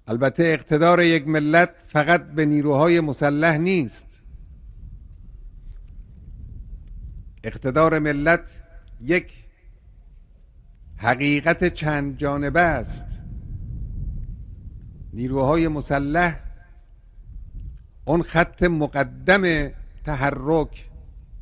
البته اقتدار یک ملت فقط به نیروهای مسلح نیست. اقتدار ملت یک حقیقت چند جانبه است. نیروهای مسلح اون خط مقدم تحرک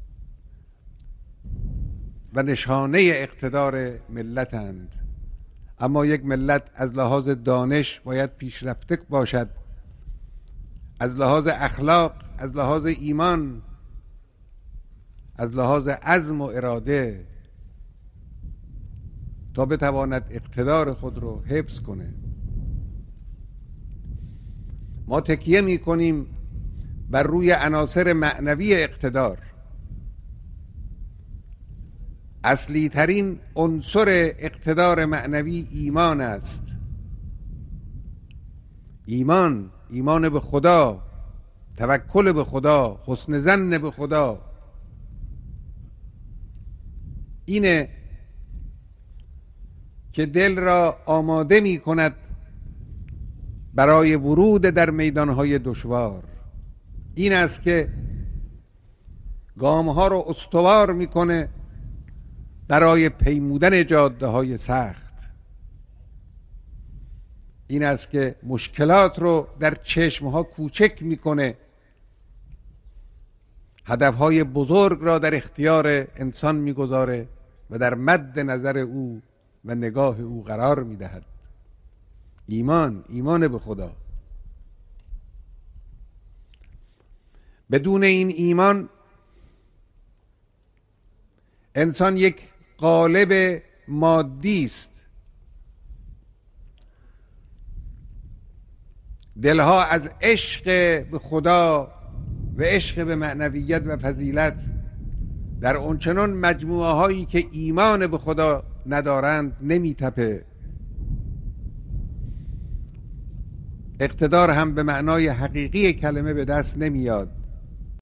و نشانه اقتدار ملتند، اما یک ملت از لحاظ دانش باید پیشرفته باشد، از لحاظ اخلاق، از لحاظ ایمان، از لحاظ عزم و اراده، تا بتواند اقتدار خود رو حفظ کنه. ما تکیه می کنیم بر روی عناصر معنوی اقتدار. اصلی ترین عنصر اقتدار معنوی ایمان است. ایمان به خدا، توکل به خدا، حسن ظن به خدا. اینه که دل را آماده می کند برای ورود در میدانهای دشوار. این است که گامها را استوار میکنه برای پیمودن جاده های سخت. این است که مشکلات رو در چشمها کوچک میکنه، هدفهای بزرگ را در اختیار انسان میگذاره و در مد نظر او و نگاه او قرار میدهد. ایمان به خدا. بدون این ایمان انسان یک قالب مادی است. دلها از عشق به خدا و عشق به معنویت و فضیلت در اونچنان مجموعه هایی که ایمان به خدا ندارند نمیتپه. اقتدار هم به معنای حقیقی کلمه به دست نمیاد.